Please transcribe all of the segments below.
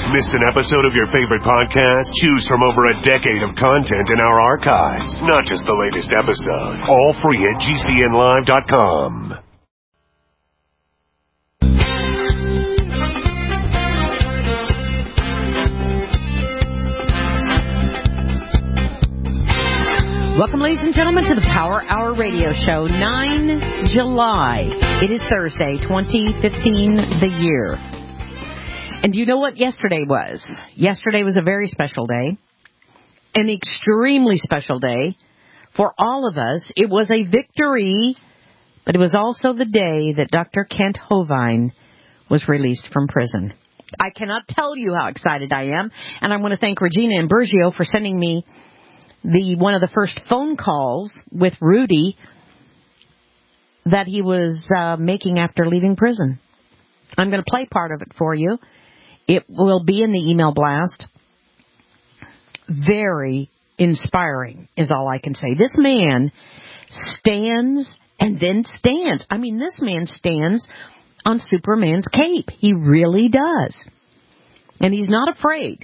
Missed an episode of your favorite podcast? Choose from over a decade of content in our archives, not just the latest episode. All free at GCNlive.com. Welcome, ladies and gentlemen, to the Power Hour Radio Show, 9 July. It is Thursday, 2015, the year. And do you know what yesterday was? Yesterday was a very special day, an extremely special day for all of us. It was a victory, but it was also the day that Dr. Kent Hovind was released from prison. I cannot tell you how excited I am, and I want to thank Regina Imburgio for sending me one of the first phone calls with Rudy that he was making after leaving prison. I'm going to play part of it for you. It will be in the email blast. Very inspiring is all I can say. This man stands and then stands. I mean, this man stands on Superman's cape. He really does. And he's not afraid.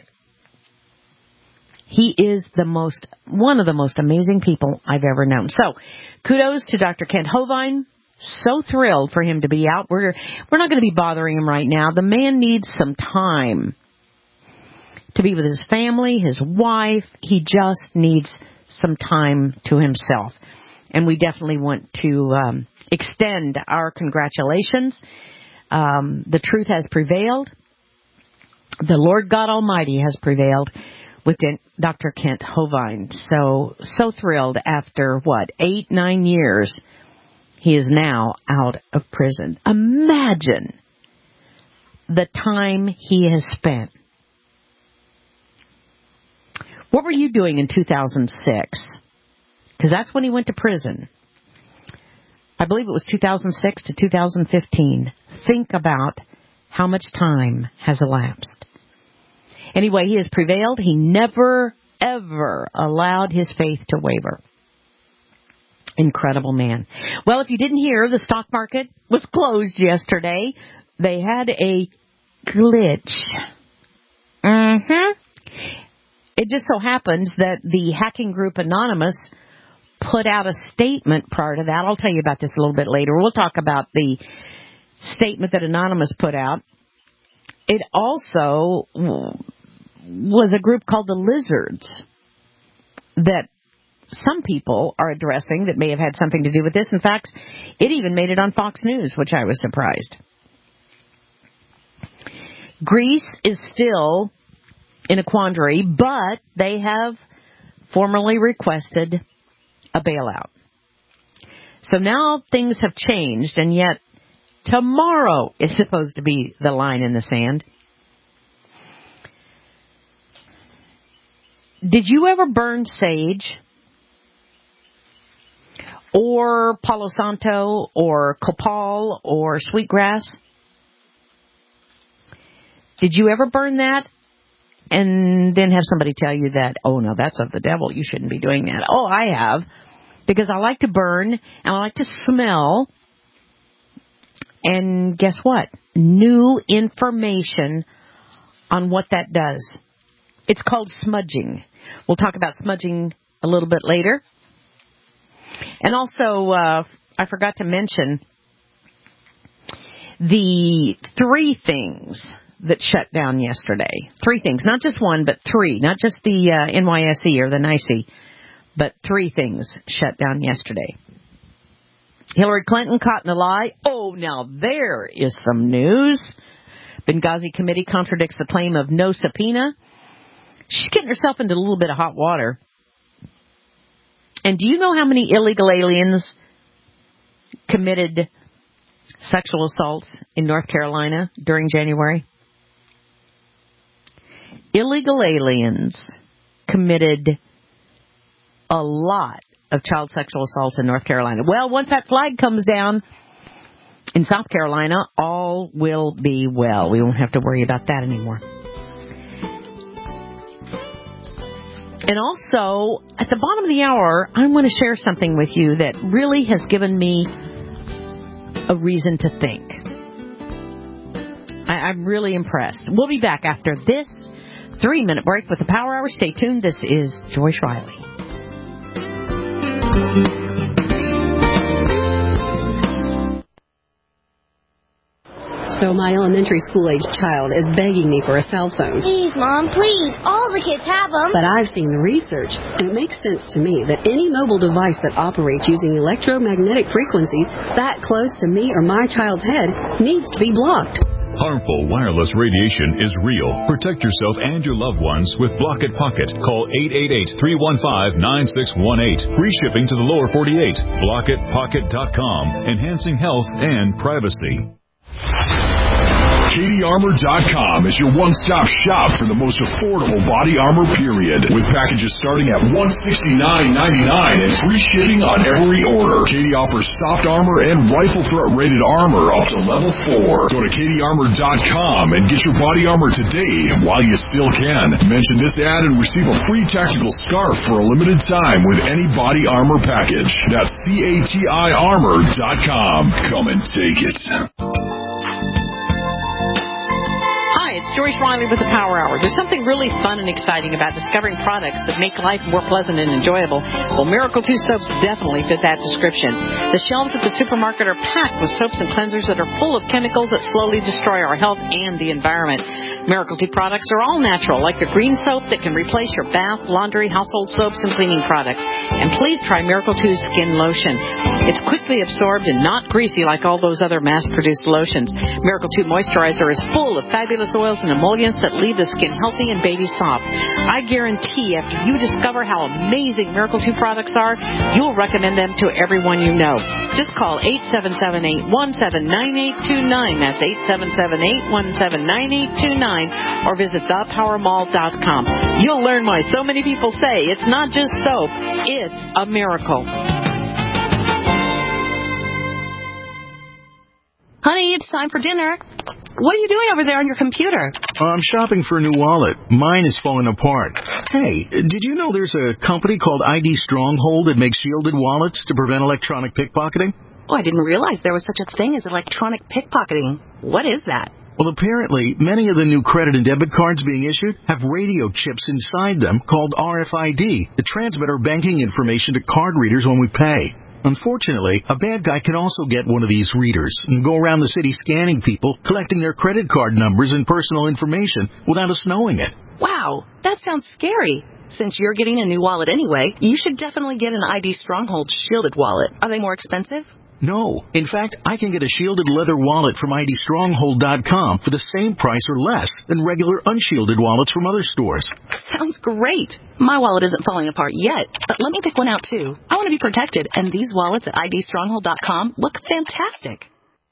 He is one of the most amazing people I've ever known. So, kudos to Dr. Kent Hovind. So thrilled for him to be out. We're not going to be bothering him right now. The man needs some time to be with his family, his wife. He just needs some time to himself. And we definitely want to extend our congratulations. The truth has prevailed. The Lord God Almighty has prevailed with Dr. Kent Hovind. So thrilled after, 8-9 years, he is now out of prison. Imagine the time he has spent. What were you doing in 2006? Because that's when he went to prison. I believe it was 2006 to 2015. Think about how much time has elapsed. Anyway, he has prevailed. He never, ever allowed his faith to waver. Incredible man. Well, if you didn't hear, the stock market was closed yesterday. They had a glitch. It just so happens that the hacking group Anonymous put out a statement prior to that. I'll tell you about this a little bit later. We'll talk about the statement that Anonymous put out. It also was a group called the Lizards that some people are addressing that may have had something to do with this. In fact, it even made it on Fox News, which I was surprised. Greece is still in a quandary, but they have formally requested a bailout. So now things have changed, and yet tomorrow is supposed to be the line in the sand. Did you ever burn sage or Palo Santo or copal or sweetgrass? Did you ever burn that and then have somebody tell you that, oh, no, that's of the devil, you shouldn't be doing that? Oh, I have, because I like to burn and I like to smell. And guess what? New information on what that does. It's called smudging. We'll talk about smudging a little bit later. And also, I forgot to mention the 3 things that shut down yesterday. 3 things, not just one, but 3. Not just the NYSE or the NYSE, but 3 things shut down yesterday. Hillary Clinton caught in a lie. Oh, now there is some news. Benghazi committee contradicts the claim of no subpoena. She's getting herself into a little bit of hot water. And do you know how many illegal aliens committed sexual assaults in North Carolina during January? Illegal aliens committed a lot of child sexual assaults in North Carolina. Well, once that flag comes down in South Carolina, all will be well. We won't have to worry about that anymore. And also, at the bottom of the hour, I want to share something with you that really has given me a reason to think. I'm really impressed. We'll be back after this 3-minute break with the Power Hour. Stay tuned. This is Joyce Riley. So my elementary school-aged child is begging me for a cell phone. Please, Mom, please. All the kids have them. But I've seen the research, and it makes sense to me that any mobile device that operates using electromagnetic frequencies that close to me or my child's head needs to be blocked. Harmful wireless radiation is real. Protect yourself and your loved ones with Block It Pocket. Call 888-315-9618. Free shipping to the lower 48. BlockItPocket.com. Enhancing health and privacy. CatieArmor.com is your one-stop shop for the most affordable body armor, period. With packages starting at $169.99 and free shipping on every order. Katie offers soft armor and rifle threat rated armor up to level 4. Go to CatieArmor.com and get your body armor today while you still can. Mention this ad and receive a free tactical scarf for a limited time with any body armor package. That's CatieArmor.com. Come and take it. It's Joyce Riley with the Power Hour. There's something really fun and exciting about discovering products that make life more pleasant and enjoyable. Well, Miracle 2 soaps definitely fit that description. The shelves at the supermarket are packed with soaps and cleansers that are full of chemicals that slowly destroy our health and the environment. Miracle 2 products are all natural, like the green soap that can replace your bath, laundry, household soaps, and cleaning products. And please try Miracle 2 Skin Lotion. It's quickly absorbed and not greasy like all those other mass-produced lotions. Miracle 2 Moisturizer is full of fabulous oils and emollients that leave the skin healthy and baby soft. I guarantee after you discover how amazing Miracle 2 products are, you'll recommend them to everyone you know. Just call 877-817-9829. That's 877-817-9829. Or visit thepowermall.com. You'll learn why so many people say it's not just soap, it's a miracle. Honey, it's time for dinner. What are you doing over there on your computer? I'm shopping for a new wallet. Mine is falling apart. Hey, did you know there's a company called ID Stronghold that makes shielded wallets to prevent electronic pickpocketing? Oh, I didn't realize there was such a thing as electronic pickpocketing. What is that? Well, apparently, many of the new credit and debit cards being issued have radio chips inside them called RFID that transmit our banking information to card readers when we pay. Unfortunately, a bad guy can also get one of these readers and go around the city scanning people, collecting their credit card numbers and personal information without us knowing it. Wow, that sounds scary. Since you're getting a new wallet anyway, you should definitely get an ID Stronghold shielded wallet. Are they more expensive? No. In fact, I can get a shielded leather wallet from IDStronghold.com for the same price or less than regular unshielded wallets from other stores. Sounds great. My wallet isn't falling apart yet, but let me pick one out too. I want to be protected, and these wallets at IDStronghold.com look fantastic.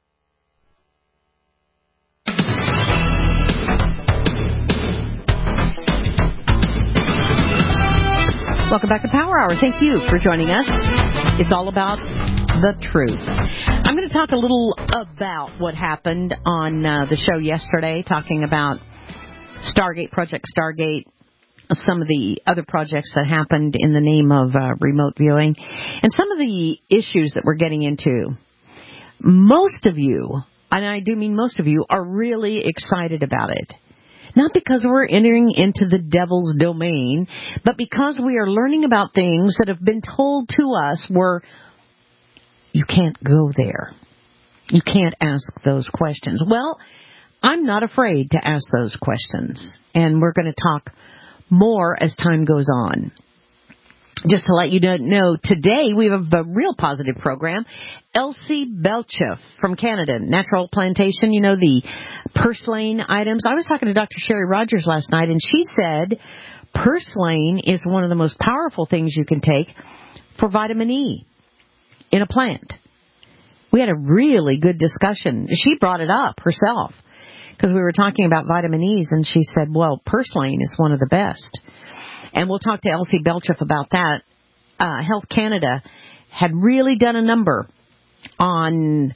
Welcome back to Power Hour. Thank you for joining us. It's all about the truth. I'm going to talk a little about what happened on the show yesterday, talking about Stargate, Project Stargate, some of the other projects that happened in the name of remote viewing, and some of the issues that we're getting into. Most of you, and I do mean most of you, are really excited about it. Not because we're entering into the devil's domain, but because we are learning about things that have been told to us where you can't go there. You can't ask those questions. Well, I'm not afraid to ask those questions, and we're going to talk more as time goes on. Just to let you know, today we have a real positive program. Elsie Belcheff from Canada, Natural Plantation, you know, the purslane items. I was talking to Dr. Sherry Rogers last night, and she said purslane is one of the most powerful things you can take for vitamin E in a plant. We had a really good discussion. She brought it up herself because we were talking about vitamin E's, and she said, well, purslane is one of the best. And we'll talk to Elsie Belcheff about that. Health Canada had really done a number on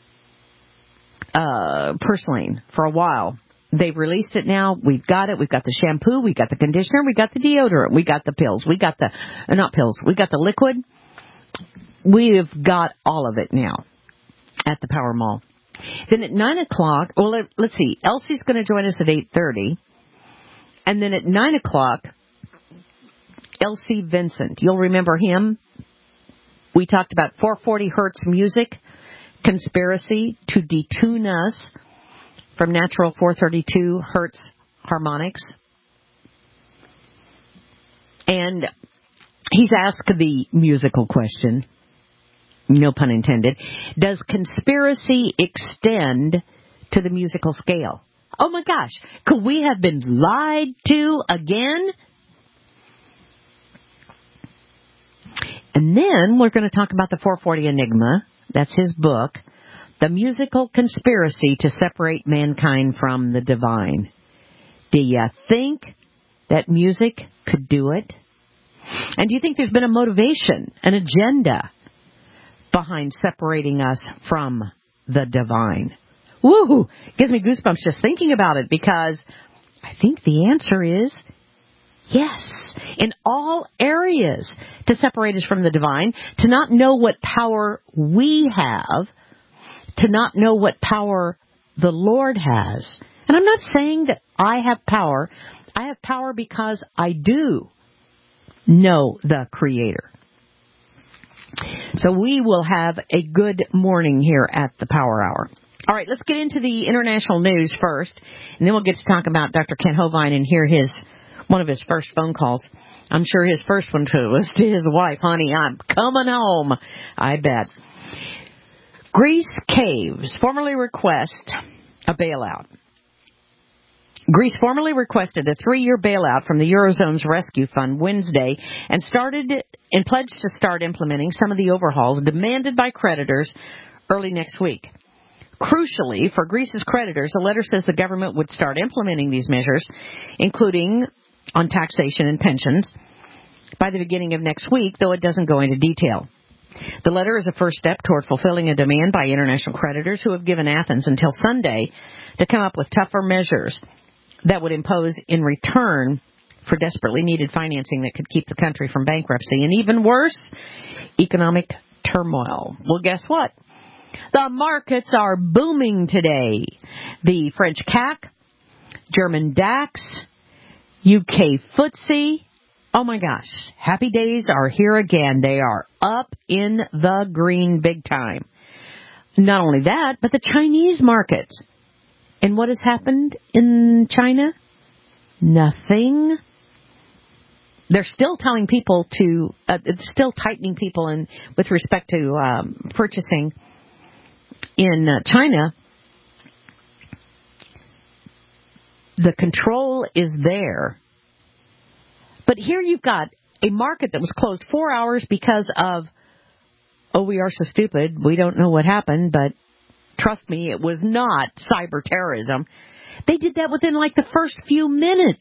purslane for a while. They've released it now. We've got it. We've got the shampoo. We've got the conditioner. We got the deodorant. We got the pills. We got the, not pills. We got the liquid. We've got all of it now at the Power Mall. Then at 9 o'clock, well, let's see, Elsie's going to join us at 8:30. And then at 9 o'clock, Elsie Vincent. You'll remember him. We talked about 440 hertz music, conspiracy to detune us from natural 432 hertz harmonics. And he's asked the musical question, no pun intended, does conspiracy extend to the musical scale? Oh my gosh, could we have been lied to again? And then we're going to talk about the 440 Enigma. That's his book, The Musical Conspiracy to Separate Mankind from the Divine. Do you think that music could do it? And do you think there's been a motivation, an agenda behind separating us from the divine? Woo! Gives me goosebumps just thinking about it, because I think the answer is yes. In all areas, to separate us from the divine, to not know what power we have, to not know what power the Lord has. And I'm not saying that I have power. I have power because I do know the Creator. So we will have a good morning here at the Power Hour. All right, let's get into the international news first, and then we'll get to talk about Dr. Kent Hovind and hear one of his first phone calls. I'm sure his first one was to his wife, honey, I'm coming home. I bet. Greece caves formally request a bailout. Greece formally requested a 3-year bailout from the Eurozone's rescue fund Wednesday and pledged to start implementing some of the overhauls demanded by creditors early next week. Crucially, for Greece's creditors, the letter says the government would start implementing these measures, including on taxation and pensions, by the beginning of next week, though it doesn't go into detail. The letter is a first step toward fulfilling a demand by international creditors who have given Athens until Sunday to come up with tougher measures that would impose in return for desperately needed financing that could keep the country from bankruptcy and, even worse, economic turmoil. Well, guess what? The markets are booming today. The French CAC, German DAX, UK FTSE. Oh my gosh, happy days are here again. They are up in the green big time. Not only that, but the Chinese markets. And what has happened in China? Nothing. They're still telling people still tightening people with respect to purchasing in China. The control is there. But here you've got a market that was closed 4 hours because of, we are so stupid, we don't know what happened, but trust me, it was not cyber terrorism. They did that within like the first few minutes.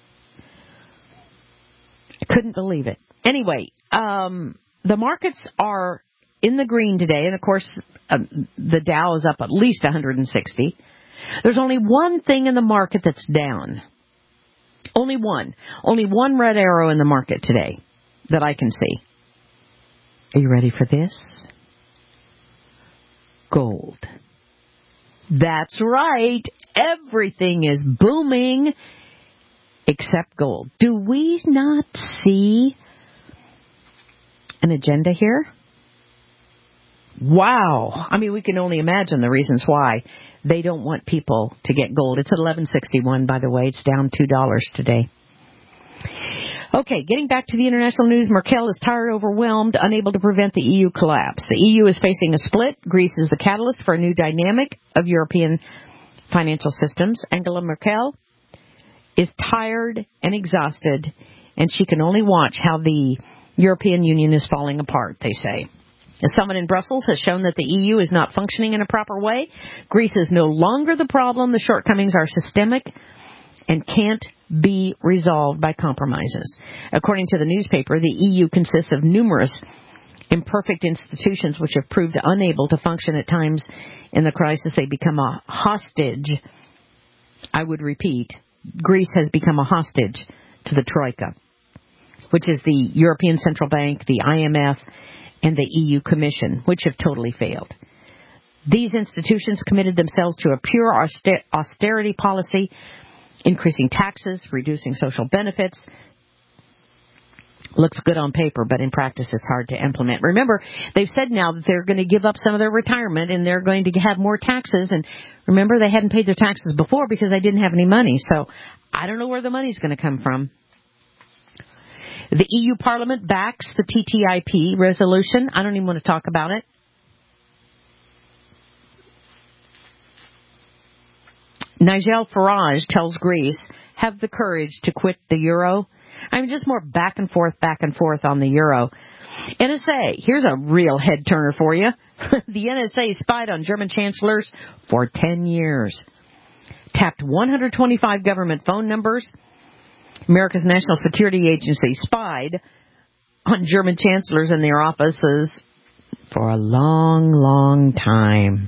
I couldn't believe it. Anyway, the markets are in the green today, and of course, the Dow is up at least 160. There's only one thing in the market that's down. Only one. Only one red arrow in the market today that I can see. Are you ready for this? Gold. That's right. Everything is booming except gold. Do we not see an agenda here? Wow. I mean, we can only imagine the reasons why they don't want people to get gold. It's at $11.61, by the way. It's down $2 today. Okay, getting back to the international news, Merkel is tired, overwhelmed, unable to prevent the EU collapse. The EU is facing a split. Greece is the catalyst for a new dynamic of European financial systems. Angela Merkel is tired and exhausted, and she can only watch how the European Union is falling apart, they say. The summit in Brussels has shown that the EU is not functioning in a proper way. Greece is no longer the problem. The shortcomings are systemic and can't be resolved by compromises. According to the newspaper, the EU consists of numerous imperfect institutions which have proved unable to function at times in the crisis. They become a hostage. I would repeat, Greece has become a hostage to the Troika, which is the European Central Bank, the IMF, and the EU Commission, which have totally failed. These institutions committed themselves to a pure austerity policy, increasing taxes, reducing social benefits. Looks good on paper, but in practice it's hard to implement. Remember, they've said now that they're going to give up some of their retirement and they're going to have more taxes. And remember, they hadn't paid their taxes before because they didn't have any money. So I don't know where the money's going to come from. The EU Parliament backs the TTIP resolution. I don't even want to talk about it. Nigel Farage tells Greece, have the courage to quit the euro. I'm just more back and forth on the euro. NSA, here's a real head turner for you. The NSA spied on German chancellors for 10 years. Tapped 125 government phone numbers. America's National Security Agency spied on German chancellors in their offices for a long, long time.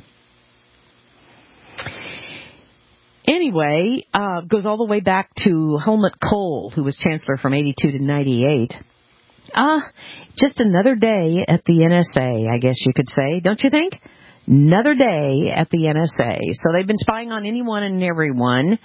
Anyway, goes all the way back to Helmut Kohl, who was chancellor from 82 to 98. Just another day at the NSA, I guess you could say, don't you think? Another day at the NSA. So they've been spying on anyone and everyone.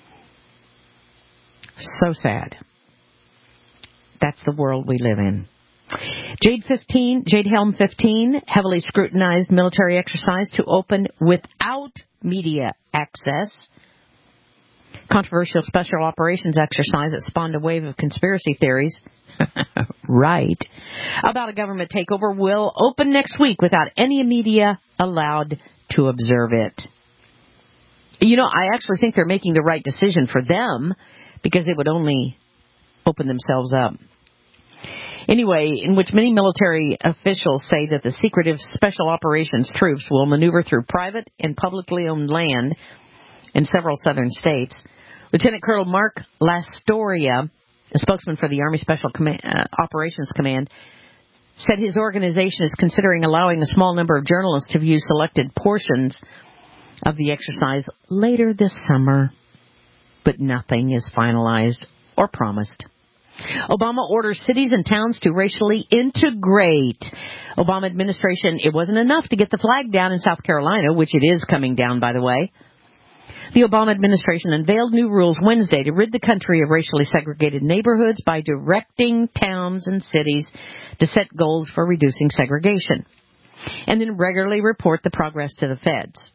So sad. That's the world we live in. Jade Helm 15, heavily scrutinized military exercise to open without media access. Controversial special operations exercise that spawned a wave of conspiracy theories. Right. About a government takeover will open next week without any media allowed to observe it. You know, I actually think they're making the right decision for them because it would only open themselves up. Anyway, in which many military officials say that the secretive special operations troops will maneuver through private and publicly owned land in several southern states. Lieutenant Colonel Mark Lastoria, a spokesman for the Army Special Operations Command, said his organization is considering allowing a small number of journalists to view selected portions of the exercise later this summer. But nothing is finalized or promised. Obama orders cities and towns to racially integrate. Obama administration, it wasn't enough to get the flag down in South Carolina, which it is coming down, by the way. The Obama administration unveiled new rules Wednesday to rid the country of racially segregated neighborhoods by directing towns and cities to set goals for reducing segregation. And then regularly report the progress to the feds.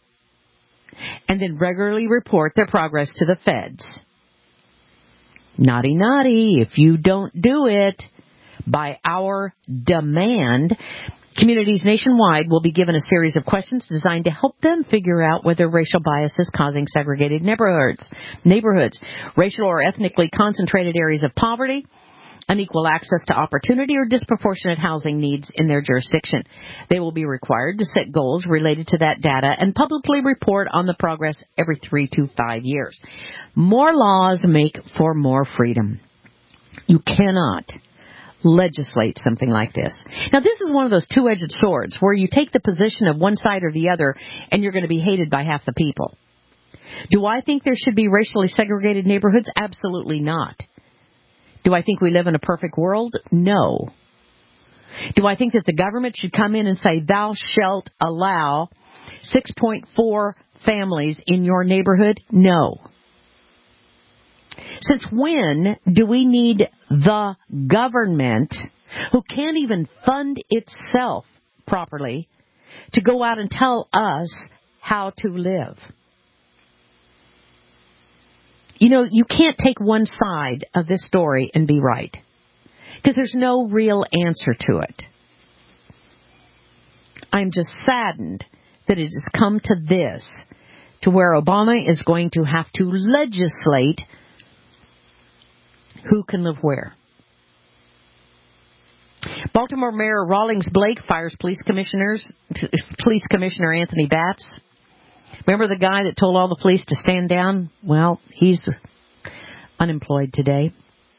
Naughty, naughty, if you don't do it by our demand, communities nationwide will be given a series of questions designed to help them figure out whether racial bias is causing segregated neighborhoods, racial or ethnically concentrated areas of poverty, unequal access to opportunity, or disproportionate housing needs in their jurisdiction. They will be required to set goals related to that data and publicly report on the progress every 3 to 5 years. More laws make for more freedom. You cannot legislate something like this. Now, this is one of those two-edged swords where you take the position of one side or the other and you're going to be hated by half the people. Do I think there should be racially segregated neighborhoods? Absolutely not. Do I think we live in a perfect world? No. Do I think that the government should come in and say, thou shalt allow 6.4 families in your neighborhood? No. Since when do we need the government, who can't even fund itself properly, to go out and tell us how to live? You know, you can't take one side of this story and be right, because there's no real answer to it. I'm just saddened that it has come to this, to where Obama is going to have to legislate who can live where. Baltimore Mayor Rawlings Blake fires Police Commissioner Anthony Batts. Remember the guy that told all the police to stand down? Well, he's unemployed today.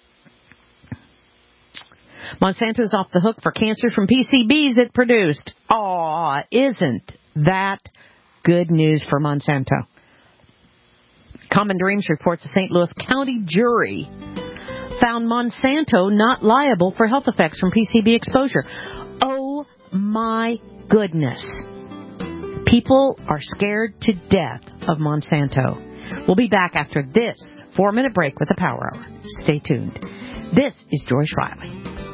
Monsanto's off the hook for cancer from PCBs it produced. Aw, isn't that good news for Monsanto? Common Dreams reports a St. Louis County jury found Monsanto not liable for health effects from PCB exposure. Oh, my goodness. People are scared to death of Monsanto. We'll be back after this 4-minute break with the Power Hour. Stay tuned. This is Joyce Riley.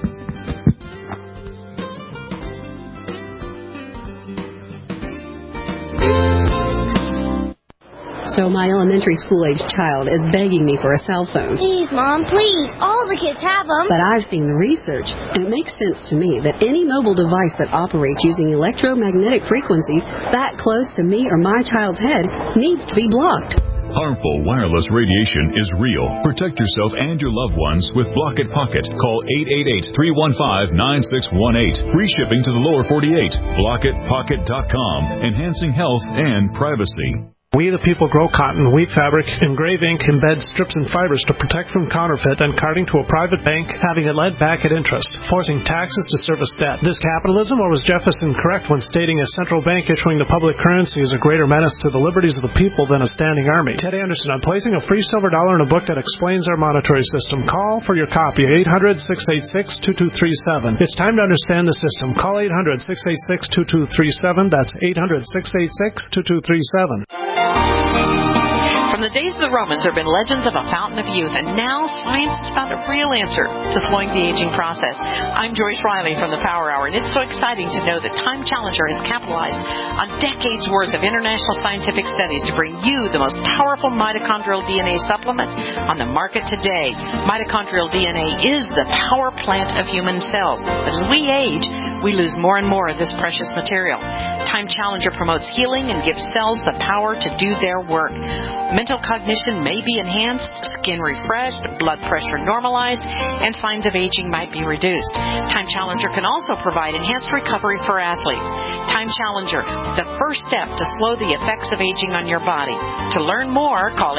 So my elementary school-age child is begging me for a cell phone. Please, Mom, please. All the kids have them. But I've seen the research, and it makes sense to me that any mobile device that operates using electromagnetic frequencies that close to me or my child's head needs to be blocked. Harmful wireless radiation is real. Protect yourself and your loved ones with Block It Pocket. Call 888-315-9618. Free shipping to the lower 48. BlockItPocket.com. Enhancing health and privacy. We the people grow cotton, weave fabric, engrave ink, embed strips and fibers to protect from counterfeit and carting to a private bank, having it led back at interest, forcing taxes to service debt. This capitalism, or was Jefferson correct when stating a central bank issuing the public currency is a greater menace to the liberties of the people than a standing army? Ted Anderson, I'm placing a free silver dollar in a book that explains our monetary system. Call for your copy, 800-686-2237. It's time to understand the system. Call 800-686-2237. That's 800-686-2237. From the days of the Romans, there have been legends of a fountain of youth, and now science has found a real answer to slowing the aging process. I'm Joyce Riley from the Power Hour, and it's so exciting to know that Time Challenger has capitalized on decades' worth of international scientific studies to bring you the most powerful mitochondrial DNA supplement on the market today. Mitochondrial DNA is the power plant of human cells, but as we age, we lose more and more of this precious material. Time Challenger promotes healing and gives cells the power to do their work. Mental cognition may be enhanced, skin refreshed, blood pressure normalized, and signs of aging might be reduced. Time Challenger can also provide enhanced recovery for athletes. Time Challenger, the first step to slow the effects of aging on your body. To learn more, call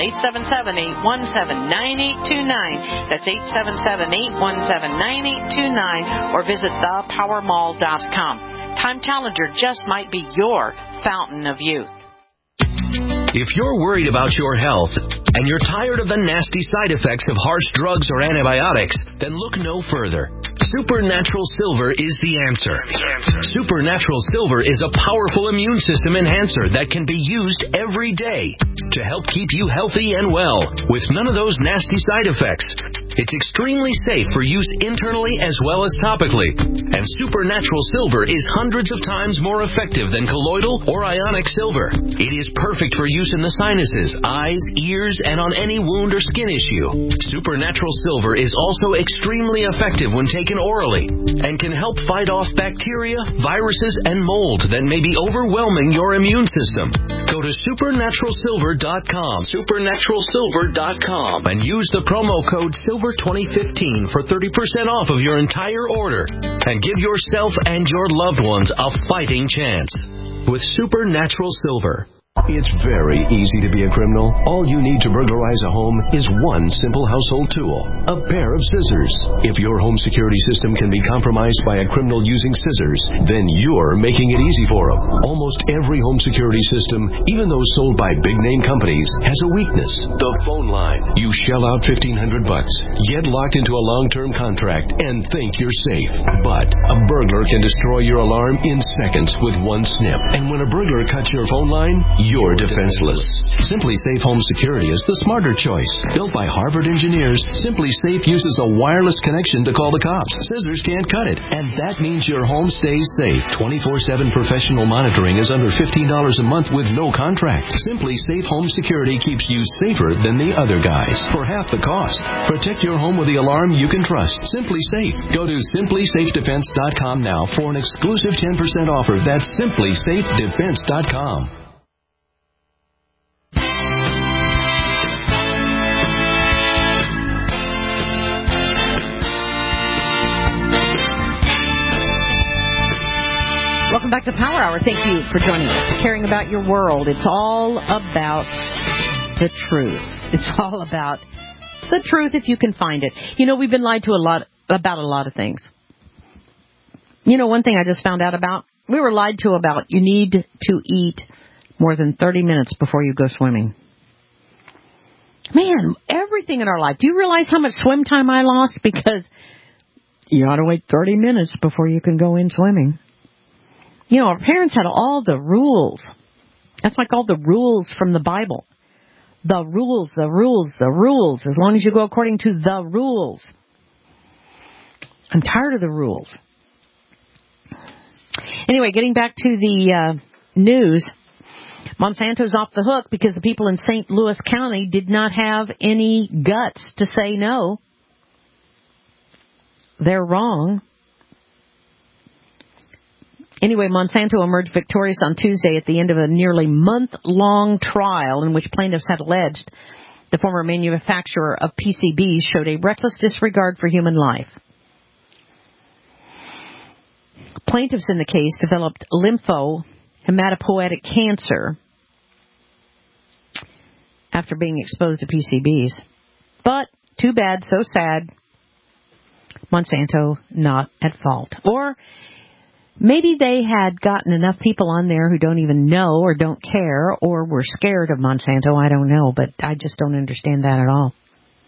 877-817-9829. That's 877-817-9829, or visit thepowermall.com. Time Challenger just might be your fountain of youth. If you're worried about your health and you're tired of the nasty side effects of harsh drugs or antibiotics, then look no further. Supernatural Silver is the answer. Supernatural Silver is a powerful immune system enhancer that can be used every day to help keep you healthy and well with none of those nasty side effects. It's extremely safe for use internally as well as topically. And Supernatural Silver is hundreds of times more effective than colloidal or ionic silver. It is perfect for use in the sinuses, eyes, ears, and on any wound or skin issue. Supernatural Silver is also extremely effective when taken orally and can help fight off bacteria, viruses, and mold that may be overwhelming your immune system. Go to supernaturalsilver.com, supernaturalsilver.com, and use the promo code SILVER2015 for 30% off of your entire order, and give yourself and your loved ones a fighting chance with Supernatural Silver. It's very easy to be a criminal. All you need to burglarize a home is one simple household tool, a pair of scissors. If your home security system can be compromised by a criminal using scissors, then you're making it easy for them. Almost every home security system, even those sold by big-name companies, has a weakness, the phone line. You shell out $1,500, get locked into a long-term contract, and think you're safe. But a burglar can destroy your alarm in seconds with one snip. And when a burglar cuts your phone line, you're defenseless. Simply Safe Home Security is the smarter choice. Built by Harvard engineers, Simply Safe uses a wireless connection to call the cops. Scissors can't cut it, and that means your home stays safe. 24/7 professional monitoring is under $15 a month with no contract. Simply Safe Home Security keeps you safer than the other guys for half the cost. Protect your home with the alarm you can trust. Simply Safe. Go to simplysafedefense.com now for an exclusive 10% offer. That's simplysafedefense.com. Welcome back to Power Hour. Thank you for joining us. Caring about your world. It's all about the truth. It's all about the truth if you can find it. You know, we've been lied to about a lot of things. You know, one thing I just found out about, we were lied to about you need to eat more than 30 minutes before you go swimming. Man, everything in our life. Do you realize how much swim time I lost? Because you ought to wait 30 minutes before you can go in swimming. You know, our parents had all the rules That's like all the rules from the Bible. The rules, the rules, the rules. As long as you go according to the rules. I'm tired of the rules. Anyway, getting back to the news, Monsanto's off the hook because the people in St. Louis County did not have any guts to say no. They're wrong. Anyway, Monsanto emerged victorious on Tuesday at the end of a nearly month-long trial in which plaintiffs had alleged the former manufacturer of PCBs showed a reckless disregard for human life. Plaintiffs in the case developed lymphohematopoietic cancer after being exposed to PCBs. But, too bad, so sad. Monsanto not at fault. Or maybe they had gotten enough people on there who don't even know or don't care or were scared of Monsanto. I don't know, but I just don't understand that at all.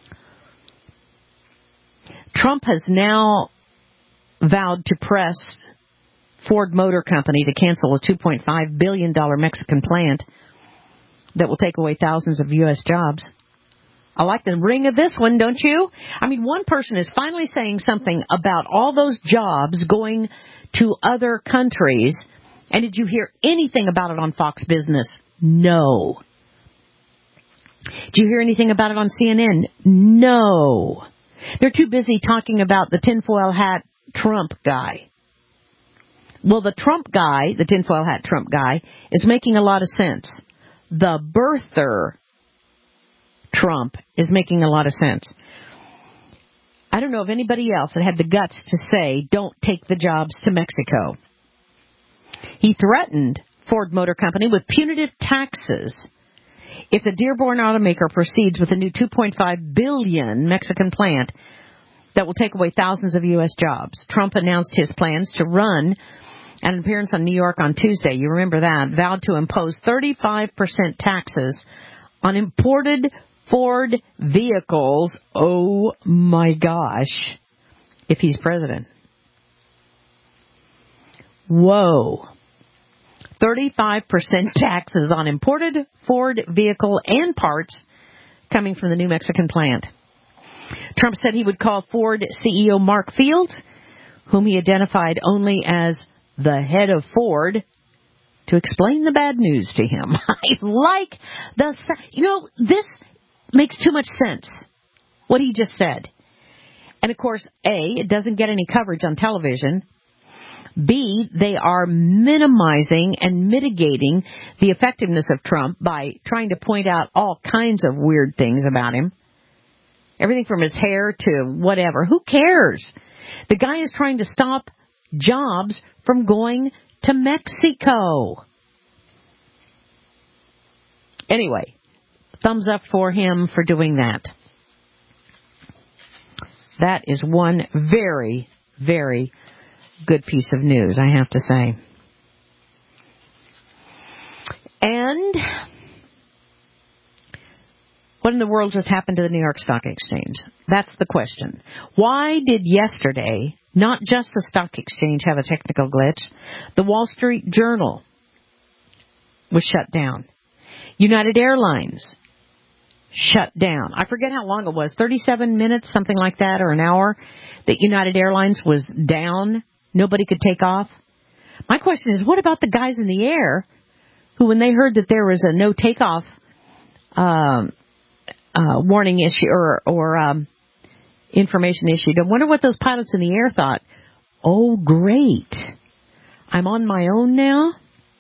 Trump has now vowed to press Ford Motor Company to cancel a $2.5 billion Mexican plant that will take away thousands of U.S. jobs. I like the ring of this one, don't you? I mean, one person is finally saying something about all those jobs going to other countries. And did you hear anything about it on Fox Business? No. Did you hear anything about it on CNN? No. They're too busy talking about the tinfoil hat Trump guy. Well, the Trump guy, the tinfoil hat Trump guy, is making a lot of sense. The birther Trump is making a lot of sense. I don't know of anybody else that had the guts to say, don't take the jobs to Mexico. He threatened Ford Motor Company with punitive taxes if the Dearborn automaker proceeds with a new $2.5 billion Mexican plant that will take away thousands of U.S. jobs. Trump announced his plans to run an appearance on New York on Tuesday. You remember that. Vowed to impose 35% taxes on imported Ford vehicles. Oh, my gosh. If he's president. Whoa. 35% taxes on imported Ford vehicle and parts coming from the new Mexican plant. Trump said he would call Ford CEO Mark Fields, whom he identified only as the head of Ford, to explain the bad news to him. I like this makes too much sense, what he just said. And, of course, A, it doesn't get any coverage on television. B, they are minimizing and mitigating the effectiveness of Trump by trying to point out all kinds of weird things about him. Everything from his hair to whatever. Who cares? The guy is trying to stop jobs from going to Mexico. Anyway, thumbs up for him for doing that. That is one very, very good piece of news, I have to say. And what in the world just happened to the New York Stock Exchange? That's the question. Why did yesterday, not just the stock exchange have a technical glitch, the Wall Street Journal was shut down. United Airlines shut down. I forget how long it was, 37 minutes, something like that, or an hour, that United Airlines was down. Nobody could take off. My question is, what about the guys in the air who, when they heard that there was a no takeoff warning issue or information issued, I wonder what those pilots in the air thought. Oh, great. I'm on my own now?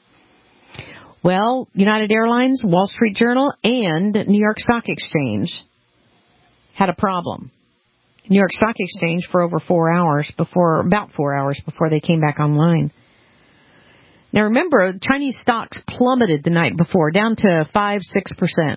Well, United Airlines, Wall Street Journal, and New York Stock Exchange had a problem. New York Stock Exchange for over 4 hours about 4 hours before they came back online. Now remember, Chinese stocks plummeted the night before, down to 5-6%.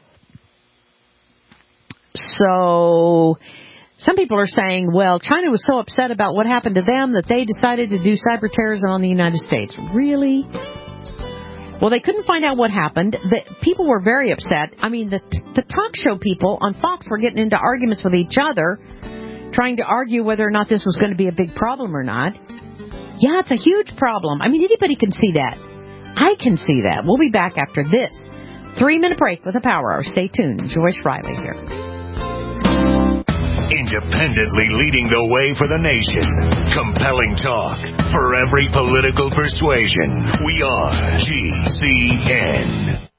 So some people are saying, well, China was so upset about what happened to them that they decided to do cyber terrorism on the United States. Really? Well, they couldn't find out what happened. People were very upset. I mean, the talk show people on Fox were getting into arguments with each other, trying to argue whether or not this was going to be a big problem or not. Yeah, it's a huge problem. I mean, anybody can see that. I can see that. We'll be back after this 3-minute break with the Power Hour. Stay tuned. Joyce Riley here. Independently leading the way for the nation. Compelling talk for every political persuasion. We are GCN.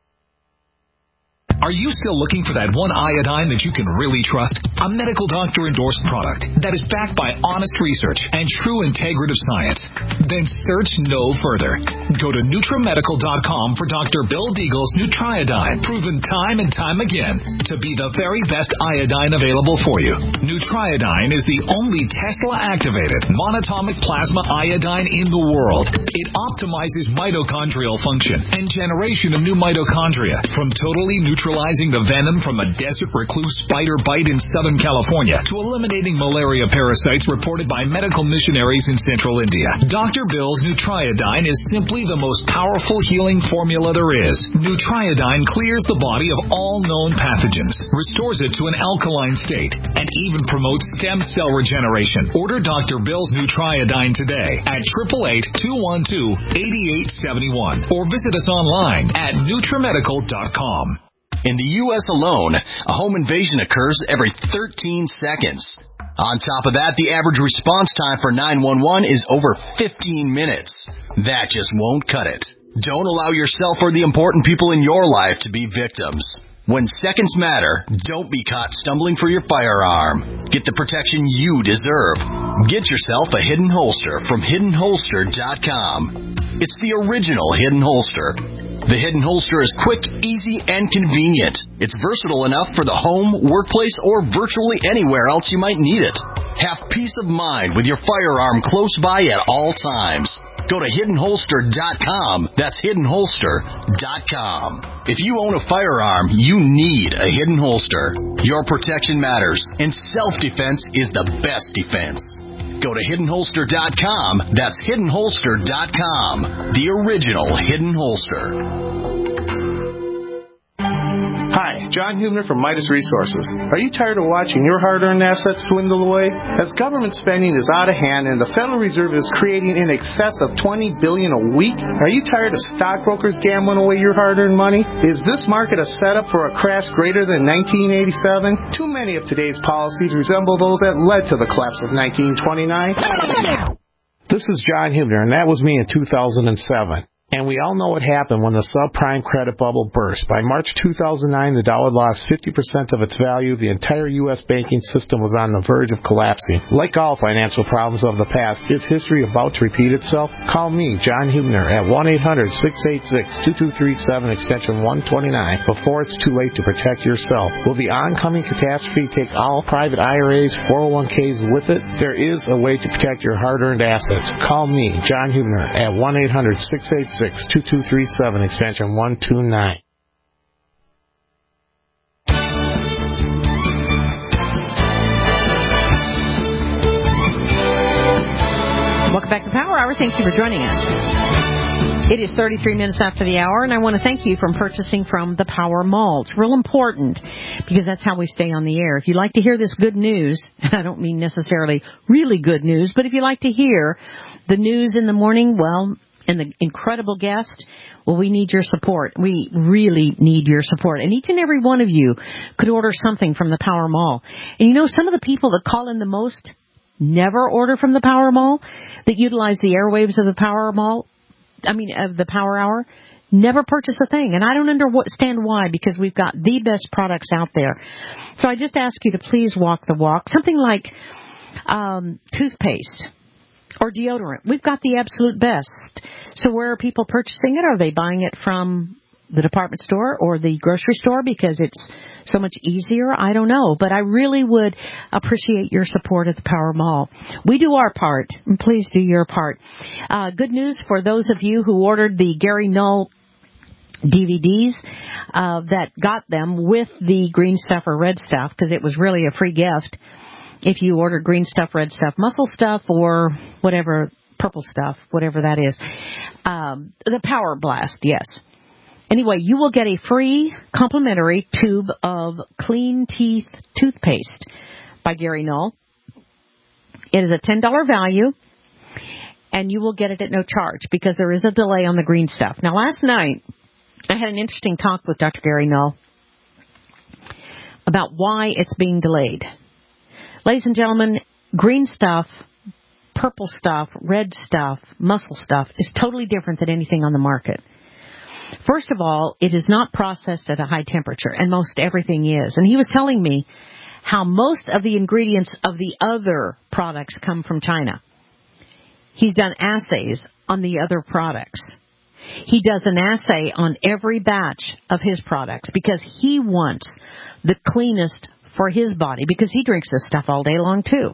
Are you still looking for that one iodine that you can really trust? A medical doctor endorsed product that is backed by honest research and true integrative science? Then search no further. Go to NutriMedical.com for Dr. Bill Deagle's Nutriodine, proven time and time again to be the very best iodine available for you. Nutriodine is the only Tesla-activated monatomic plasma iodine in the world. It optimizes mitochondrial function and generation of new mitochondria from totally neutralizing the venom from a desert recluse spider bite in Southern California to eliminating malaria parasites reported by medical missionaries in central India. Dr. Bill's Nutriodine is simply the most powerful healing formula there is. Nutriodine clears the body of all known pathogens, restores it to an alkaline state, and even promotes stem cell regeneration. Order Dr. Bill's Nutriodine today at 888-212-8871 or visit us online at NutriMedical.com. In the U.S. alone, a home invasion occurs every 13 seconds. On top of that, the average response time for 911 is over 15 minutes. That just won't cut it. Don't allow yourself or the important people in your life to be victims. When seconds matter, don't be caught stumbling for your firearm. Get the protection you deserve. Get yourself a Hidden Holster from HiddenHolster.com. It's the original Hidden Holster. The Hidden Holster is quick, easy, and convenient. It's versatile enough for the home, workplace, or virtually anywhere else you might need it. Have peace of mind with your firearm close by at all times. Go to HiddenHolster.com. That's HiddenHolster.com. If you own a firearm, you need a Hidden Holster. Your protection matters, and self-defense is the best defense. Go to HiddenHolster.com. That's HiddenHolster.com. The original Hidden Holster. Hi, John Hubner from Midas Resources. Are you tired of watching your hard-earned assets dwindle away? As government spending is out of hand and the Federal Reserve is creating in excess of $20 billion a week, are you tired of stockbrokers gambling away your hard-earned money? Is this market a setup for a crash greater than 1987? Too many of today's policies resemble those that led to the collapse of 1929. This is John Hubner, and that was me in 2007. And we all know what happened when the subprime credit bubble burst. By March 2009, the dollar lost 50% of its value. The entire U.S. banking system was on the verge of collapsing. Like all financial problems of the past, is history about to repeat itself? Call me, John Hubner, at 1-800-686-2237, extension 129, before it's too late to protect yourself. Will the oncoming catastrophe take all private IRAs, 401ks with it? There is a way to protect your hard-earned assets. Call me, John Hubner, at 1-800-686-2237, extension 129. Welcome back to Power Hour. Thank you for joining us. It is 33 minutes after the hour, and I want to thank you for purchasing from the Power Mall. It's real important because that's how we stay on the air. If you like to hear this good news, and I don't mean necessarily really good news, but if you like to hear the news in the morning, well, and the incredible guest, well, we need your support. We really need your support. And each and every one of you could order something from the Power Mall. And you know, some of the people that call in the most never order from the Power Mall, that utilize the airwaves of the Power Mall, of the Power Hour, never purchase a thing. And I don't understand why, because we've got the best products out there. So I just ask you to please walk the walk. Something like toothpaste or deodorant. We've got the absolute best. So where are people purchasing it? Are they buying it from the department store or the grocery store because it's so much easier? I don't know. But I really would appreciate your support at the Power Mall. We do our part, and please do your part. Good news for those of you who ordered the Gary Null DVDs that got them with the green stuff or red stuff, because it was really a free gift. If you order green stuff, red stuff, muscle stuff, or whatever, purple stuff, whatever that is. The Power Blast, yes. Anyway, you will get a free complimentary tube of Clean Teeth toothpaste by Gary Null. It is a $10 value. and you will get it at no charge because there is a delay on the green stuff. Now, last night, I had an interesting talk with Dr. Gary Null about why it's being delayed. Ladies and gentlemen, green stuff, purple stuff, red stuff, muscle stuff is totally different than anything on the market. First of all, it is not processed at a high temperature, and most everything is. And he was telling me how most of the ingredients of the other products come from China. He's done assays on the other products. He does an assay on every batch of his products because he wants the cleanest for his body because he drinks this stuff all day long too.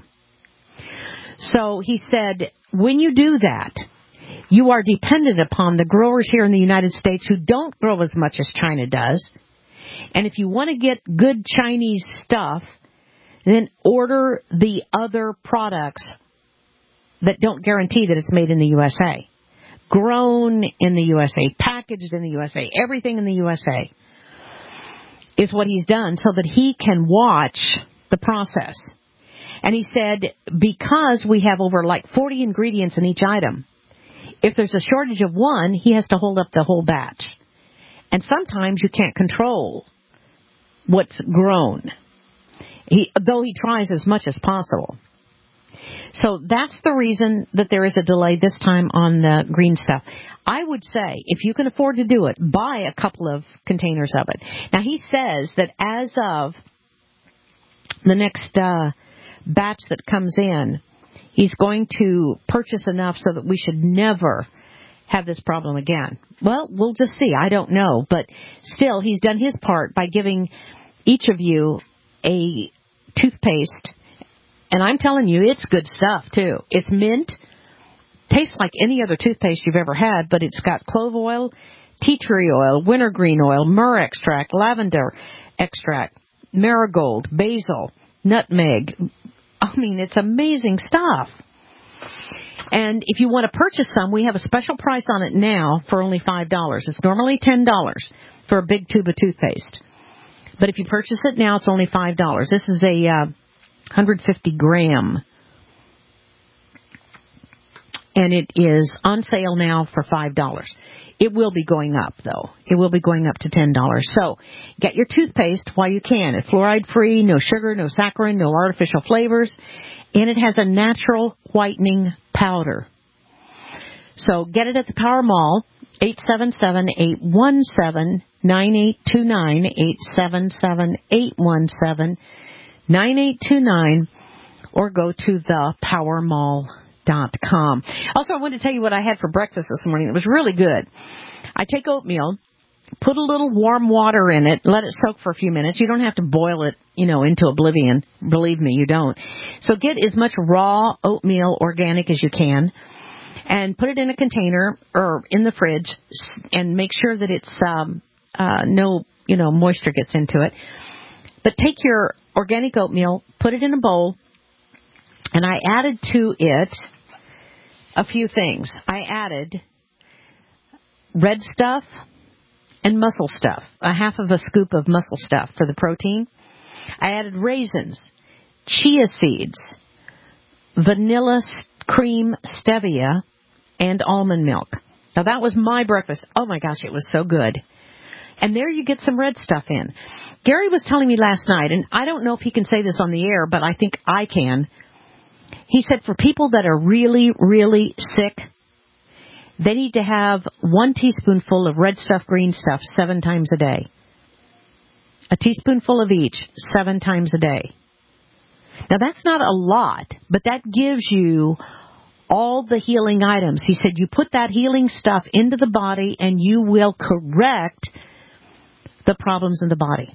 So he said, when you do that, you are dependent upon the growers here in the United States who don't grow as much as China does. And if you want to get good Chinese stuff, then order the other products that don't guarantee that it's made in the USA. Grown in the USA, packaged in the USA, everything in the USA is what he's done so that he can watch the process. And he said, because we have over like 40 ingredients in each item, if there's a shortage of one, he has to hold up the whole batch. And sometimes you can't control what's grown, though he tries as much as possible. So that's the reason that there is a delay this time on the green stuff. I would say, if you can afford to do it, buy a couple of containers of it. Now, he says that as of the next batch that comes in, he's going to purchase enough so that we should never have this problem again. Well, we'll just see. I don't know. But still, he's done his part by giving each of you a toothpaste. And I'm telling you, it's good stuff, too. It's mint. Tastes like any other toothpaste you've ever had, but it's got clove oil, tea tree oil, wintergreen oil, myrrh extract, lavender extract, marigold, basil, nutmeg. I mean, it's amazing stuff. And if you want to purchase some, we have a special price on it now for only $5. It's normally $10 for a big tube of toothpaste. But if you purchase it now, it's only $5. This is a 150 gram. And it is on sale now for $5. It will be going up, though. It will be going up to $10. So get your toothpaste while you can. It's fluoride-free, no sugar, no saccharin, no artificial flavors. And it has a natural whitening powder. So get it at the Power Mall, 877-817-9829, 877-817-9829, or go to thepowermall.com. Also, I wanted to tell you what I had for breakfast this morning. It was really good. I take oatmeal, put a little warm water in it, let it soak for a few minutes. You don't have to boil it, into oblivion. Believe me, you don't. So get as much raw oatmeal organic as you can and put it in a container or in the fridge and make sure that it's no moisture gets into it. But take your organic oatmeal, put it in a bowl, and I added to it a few things. I added red stuff and muscle stuff, a half of a scoop of muscle stuff for the protein. I added raisins, chia seeds, vanilla cream stevia, and almond milk. Now, that was my breakfast. Oh, my gosh, it was so good. And there you get some red stuff in. Gary was telling me last night, and I don't know if he can say this on the air, but I think I can. He said for people that are really, really sick, they need to have 1 teaspoonful of red stuff, green stuff 7 times a day. A teaspoonful of each 7 times a day. Now, that's not a lot, but that gives you all the healing items. He said you put that healing stuff into the body and you will correct the problems in the body.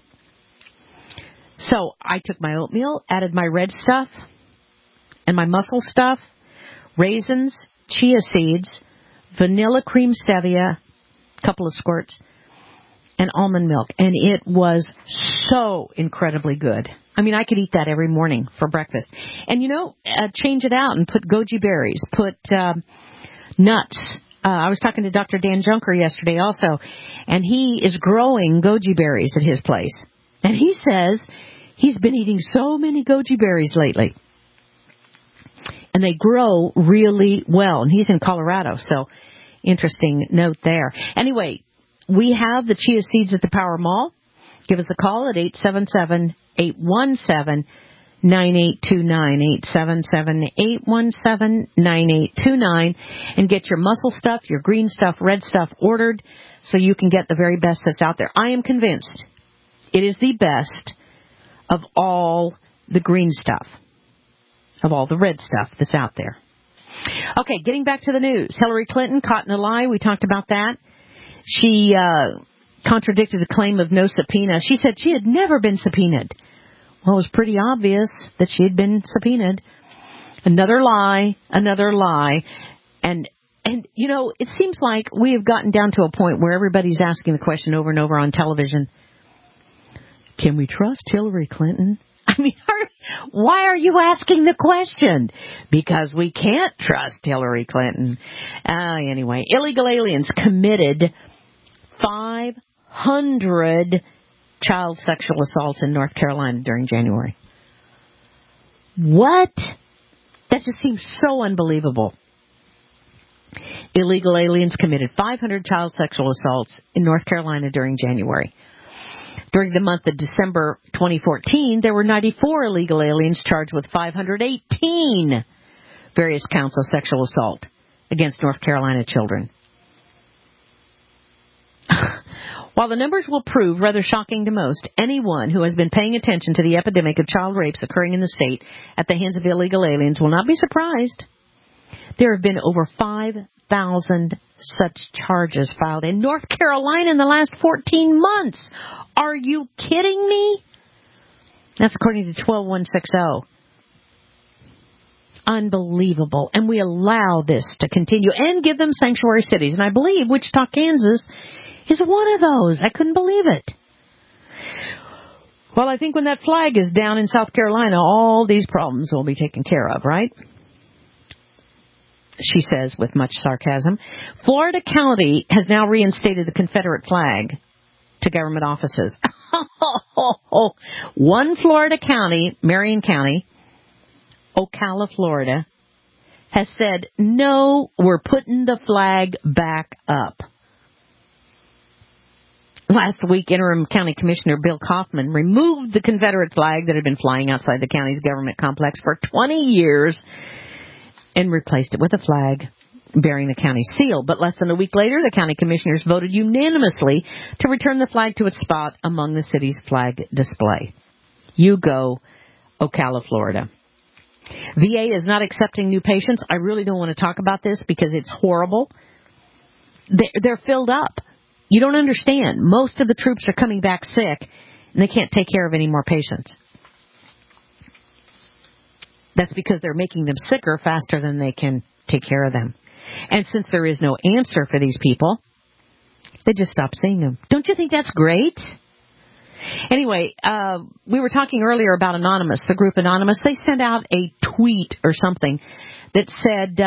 So I took my oatmeal, added my red stuff and my muscle stuff, raisins, chia seeds, vanilla cream stevia, a couple of squirts, and almond milk. And it was so incredibly good. I mean, I could eat that every morning for breakfast. And, change it out and put goji berries, put nuts. I was talking to Dr. Dan Junker yesterday also, and he is growing goji berries at his place. And he says he's been eating so many goji berries lately. And they grow really well. And he's in Colorado, so interesting note there. Anyway, we have the chia seeds at the Power Mall. Give us a call at 877-817-9829, 877-817-9829, and get your muscle stuff, your green stuff, red stuff ordered so you can get the very best that's out there. I am convinced it is the best of all the green stuff, of all the red stuff that's out there. Okay, getting back to the news. Hillary Clinton caught in a lie. We talked about that. She contradicted the claim of no subpoena. She said she had never been subpoenaed. Well, it was pretty obvious that she had been subpoenaed. Another lie. And you know, it seems like we have gotten down to a point where everybody's asking the question over and over on television. Can we trust Hillary Clinton? I mean, why are you asking the question? Because we can't trust Hillary Clinton. Anyway, illegal aliens committed 500 child sexual assaults in North Carolina during January. What? That just seems so unbelievable. Illegal aliens committed 500 child sexual assaults in North Carolina during January. During the month of December 2014, there were 94 illegal aliens charged with 518 various counts of sexual assault against North Carolina children. While the numbers will prove rather shocking to most, anyone who has been paying attention to the epidemic of child rapes occurring in the state at the hands of illegal aliens will not be surprised. There have been over 5,000 such charges filed in North Carolina in the last 14 months. Are you kidding me? That's according to 12160. Unbelievable. And we allow this to continue and give them sanctuary cities. And I believe Wichita, Kansas is one of those. I couldn't believe it. Well, I think when that flag is down in South Carolina, all these problems will be taken care of, right? She says with much sarcasm. Florida County has now reinstated the Confederate flag to government offices. One Florida county, Marion County, Ocala, Florida, has said, no, we're putting the flag back up. Last week, Interim County Commissioner Bill Kaufman removed the Confederate flag that had been flying outside the county's government complex for 20 years and replaced it with a flag bearing the county seal. But less than a week later, the county commissioners voted unanimously to return the flag to its spot among the city's flag display. You go, Ocala, Florida. VA is not accepting new patients. I really don't want to talk about this because it's horrible. They're filled up. You don't understand. Most of the troops are coming back sick, and they can't take care of any more patients. That's because they're making them sicker faster than they can take care of them. And since there is no answer for these people, they just stop seeing them. Don't you think that's great? Anyway, we were talking earlier about Anonymous, the group Anonymous. They sent out a tweet or something that said,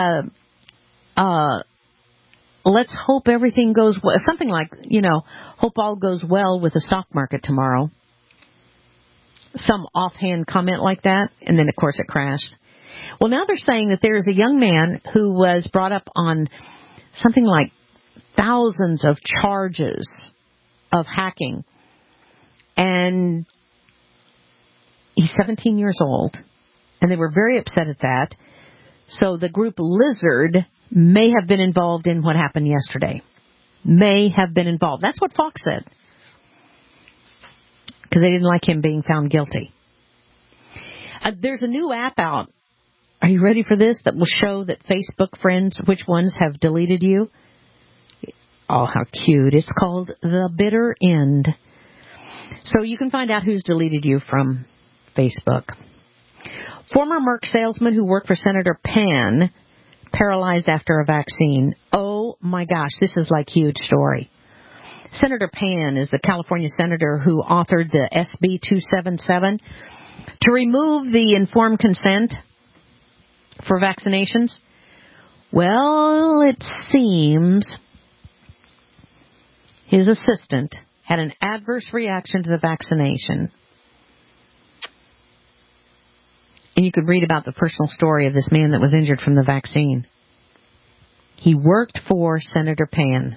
let's hope everything goes well. Something like, hope all goes well with the stock market tomorrow. Some offhand comment like that, and then, of course, it crashed. Well, now they're saying that there is a young man who was brought up on something like thousands of charges of hacking. And he's 17 years old, and they were very upset at that. So the group Lizard may have been involved in what happened yesterday. May have been involved. That's what Fox said. Because they didn't like him being found guilty. There's a new app out. Are you ready for this? That will show that Facebook friends, which ones have deleted you. Oh, how cute. It's called The Bitter End. So you can find out who's deleted you from Facebook. Former Merck salesman who worked for Senator Penn, paralyzed after a vaccine. Oh, my gosh, this is like huge story. Senator Penn is the California senator who authored the SB 277 to remove the informed consent for vaccinations. Well, it seems his assistant had an adverse reaction to the vaccination. And you could read about the personal story of this man that was injured from the vaccine. He worked for Senator Pan.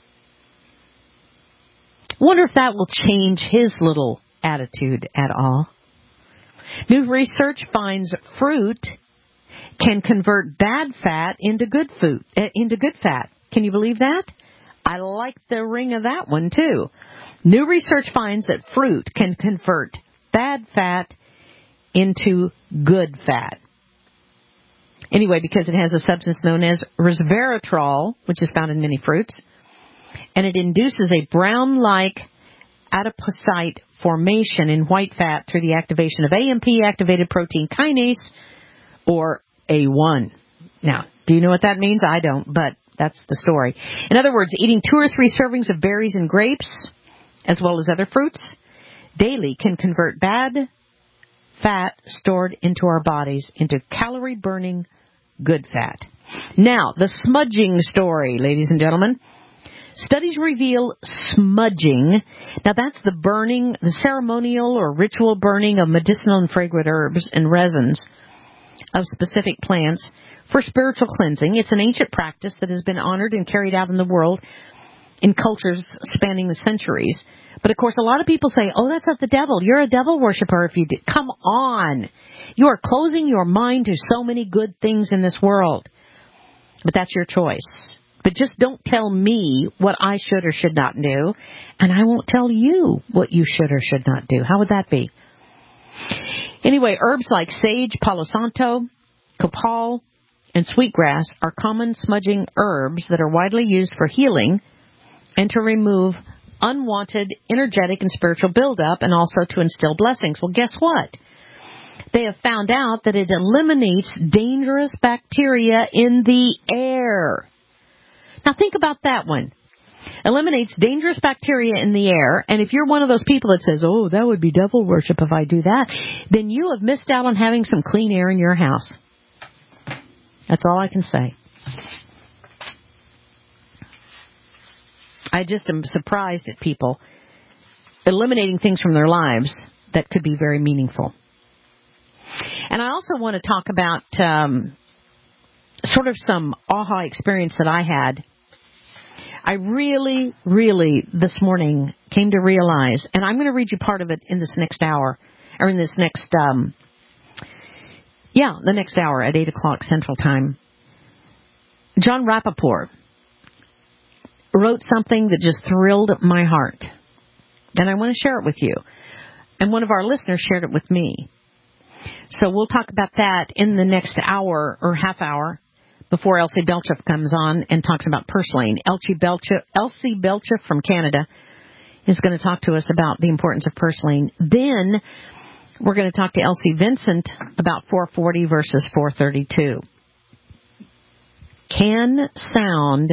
Wonder if that will change his little attitude at all. New research finds fruit can convert bad fat into good fat. Can you believe that? I like the ring of that one, too. New research finds that fruit can convert bad fat into good fat. Anyway, because it has a substance known as resveratrol, which is found in many fruits, and it induces a brown-like adipocyte formation in white fat through the activation of AMP-activated protein kinase, or A1. Now, do you know what that means? I don't, but that's the story. In other words, eating 2 or 3 servings of berries and grapes, as well as other fruits, daily can convert bad fat stored into our bodies into calorie-burning good fat. Now, the smudging story, ladies and gentlemen. Studies reveal smudging. Now, that's the burning, the ceremonial or ritual burning of medicinal and fragrant herbs and resins of specific plants for spiritual cleansing. It's an ancient practice that has been honored and carried out in the world in cultures spanning the centuries. But, of course, a lot of people say, oh, that's of the devil. You're a devil worshiper if you do. Come on. You are closing your mind to so many good things in this world. But that's your choice. But just don't tell me what I should or should not do, and I won't tell you what you should or should not do. How would that be? Anyway, herbs like sage, palo santo, copal, and sweetgrass are common smudging herbs that are widely used for healing and to remove unwanted energetic and spiritual buildup, and also to instill blessings. Well, guess what? They have found out that it eliminates dangerous bacteria in the air. Now think about that one. Eliminates dangerous bacteria in the air, and if you're one of those people that says, oh, that would be devil worship if I do that, then you have missed out on having some clean air in your house. That's all I can say. I just am surprised at people eliminating things from their lives that could be very meaningful. And I also want to talk about sort of some aha experience that I had. I really, this morning came to realize, and I'm going to read you part of it in this next hour, or in this next, the next hour at 8 o'clock Central Time. John Rappaport wrote something that just thrilled my heart, and I want to share it with you. And one of our listeners shared it with me. So we'll talk about that in the next hour or half hour before Elsie Belcher comes on and talks about purslane. Elsie Belcher from Canada is going to talk to us about the importance of purslane. Then we're going to talk to Elsie Vincent about 440 versus 432. Can sound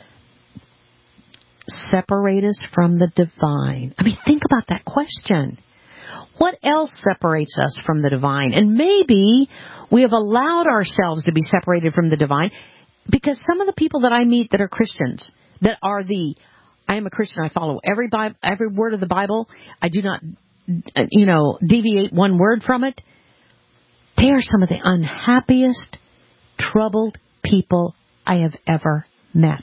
separate us from the divine? I mean, think about that question. What else separates us from the divine? And maybe we have allowed ourselves to be separated from the divine because some of the people that I meet that are Christians, that are I am a Christian, I follow every word of the Bible, I do not, deviate one word from it. They are some of the unhappiest, troubled people I have ever met.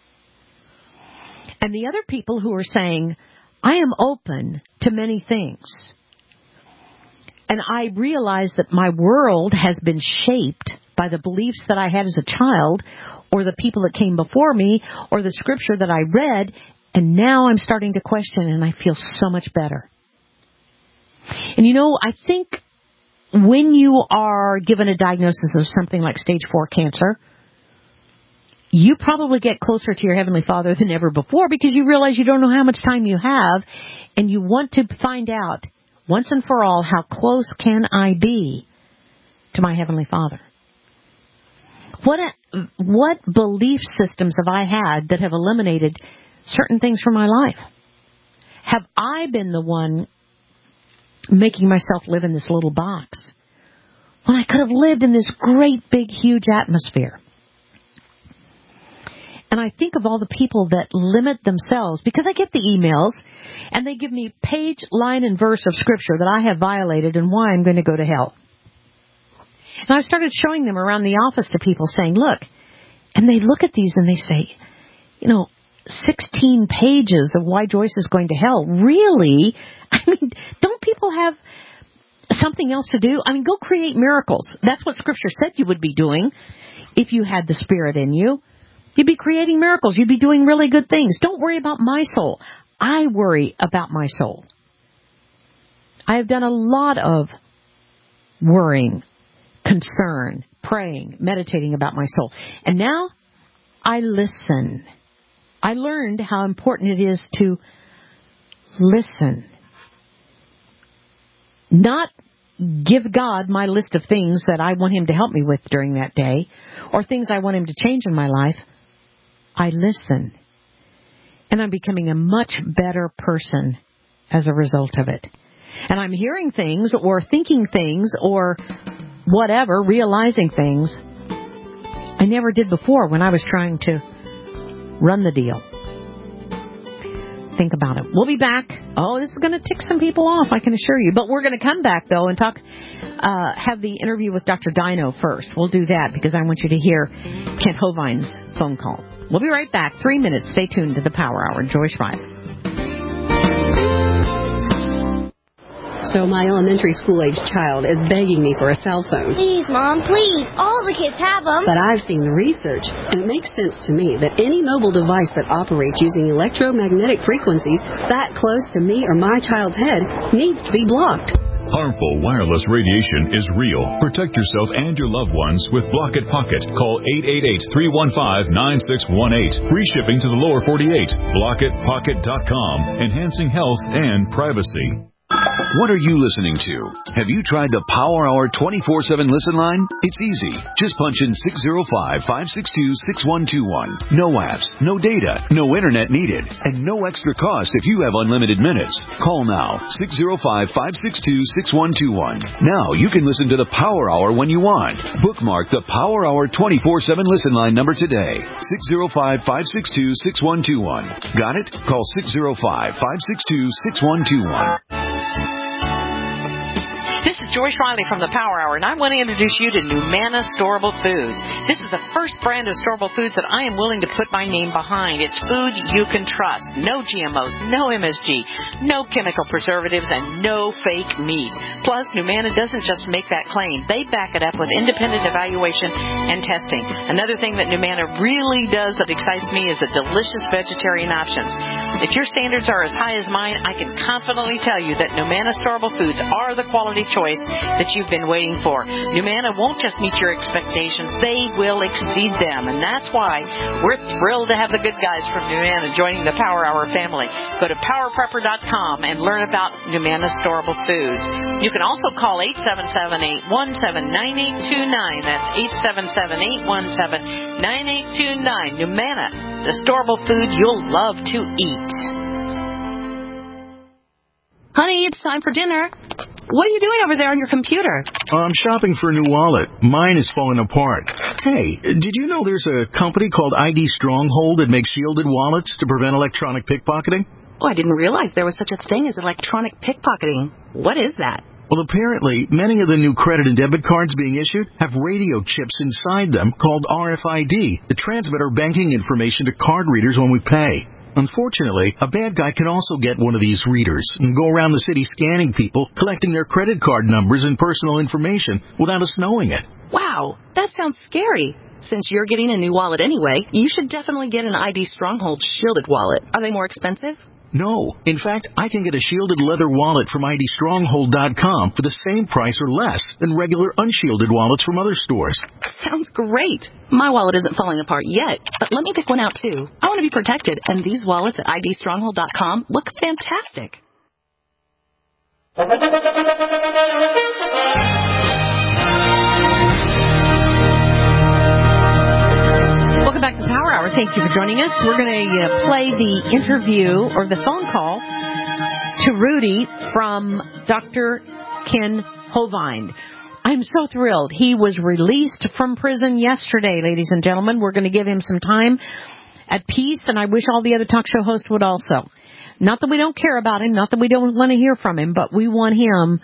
And the other people who are saying, I am open to many things. And I realize that my world has been shaped by the beliefs that I had as a child, or the people that came before me, or the scripture that I read, and now I'm starting to question, and I feel so much better. And I think when you are given a diagnosis of something like stage 4 cancer, you probably get closer to your Heavenly Father than ever before because you realize you don't know how much time you have, and you want to find out once and for all, how close can I be to my Heavenly Father? What belief systems have I had that have eliminated certain things from my life? Have I been the one making myself live in this little box when I could have lived in this great, big, huge atmosphere? And I think of all the people that limit themselves, because I get the emails, and they give me page, line, and verse of Scripture that I have violated and why I'm going to go to hell. And I started showing them around the office to people saying, look, and they look at these and they say, 16 pages of why Joyce is going to hell. Really? I mean, don't people have something else to do? I mean, go create miracles. That's what Scripture said you would be doing if you had the Spirit in you. You'd be creating miracles. You'd be doing really good things. Don't worry about my soul. I worry about my soul. I have done a lot of worrying, concern, praying, meditating about my soul. And now I listen. I learned how important it is to listen. Not give God my list of things that I want Him to help me with during that day or things I want Him to change in my life. I listen. And I'm becoming a much better person as a result of it. And I'm hearing things or thinking things or whatever, realizing things I never did before when I was trying to run the deal. Think about it. We'll be back. Oh, this is going to tick some people off, I can assure you. But we're going to come back, though, and have the interview with Dr. Dino first. We'll do that because I want you to hear Kent Hovine's phone call. We'll be right back. 3 minutes. Stay tuned to the Power Hour. Joyce Riley. So my elementary school-age child is begging me for a cell phone. Please, Mom, please. All the kids have them. But I've seen the research, and it makes sense to me that any mobile device that operates using electromagnetic frequencies that close to me or my child's head needs to be blocked. Harmful wireless radiation is real. Protect yourself and your loved ones with Block It Pocket. Call 888-315-9618. Free shipping to the lower 48. BlockItPocket.com. Enhancing health and privacy. What are you listening to? Have you tried the Power Hour 24/7 listen line? It's easy. Just punch in 605-562-6121. No apps, no data, no internet needed, and no extra cost if you have unlimited minutes. Call now, 605-562-6121. Now you can listen to the Power Hour when you want. Bookmark the Power Hour 24/7 listen line number today. 605-562-6121. Got it? Call 605-562-6121. This is Joyce Riley from the Power Hour, and I want to introduce you to Numana Storable Foods. This is the first brand of storable foods that I am willing to put my name behind. It's food you can trust. No GMOs, no MSG, no chemical preservatives, and no fake meat. Plus, Numana doesn't just make that claim. They back it up with independent evaluation and testing. Another thing that Numana really does that excites me is the delicious vegetarian options. If your standards are as high as mine, I can confidently tell you that Numana Storable Foods are the quality choice that you've been waiting for. Numana won't just meet your expectations, they will exceed them. And that's why we're thrilled to have the good guys from Numana joining the Power Hour family. Go to PowerPrepper.com and learn about Numana Storable Foods. You can also call 877-817-9829. That's 877-817-9829. Numana, the storable food you'll love to eat. Honey, it's time for dinner. What are you doing over there on your computer? I'm shopping for a new wallet. Mine is falling apart. Hey, did you know there's a company called ID Stronghold that makes shielded wallets to prevent electronic pickpocketing? Oh, I didn't realize there was such a thing as electronic pickpocketing. What is that? Well, apparently, many of the new credit and debit cards being issued have radio chips inside them called RFID that transmit our banking information to card readers when we pay. Unfortunately, a bad guy can also get one of these readers and go around the city scanning people, collecting their credit card numbers and personal information without us knowing it. Wow, that sounds scary. Since you're getting a new wallet anyway, you should definitely get an ID Stronghold shielded wallet. Are they more expensive? No. In fact, I can get a shielded leather wallet from IDStronghold.com for the same price or less than regular unshielded wallets from other stores. Sounds great. My wallet isn't falling apart yet, but let me pick one out too. I want to be protected, and these wallets at IDStronghold.com look fantastic. Welcome back to Power Hour. Thank you for joining us. We're going to play the interview or the phone call to Rudy from Dr. Ken Hovine. I'm so thrilled. He was released from prison yesterday, ladies and gentlemen. We're going to give him some time at peace, and I wish all the other talk show hosts would also. Not that we don't care about him, not that we don't want to hear from him, but we want him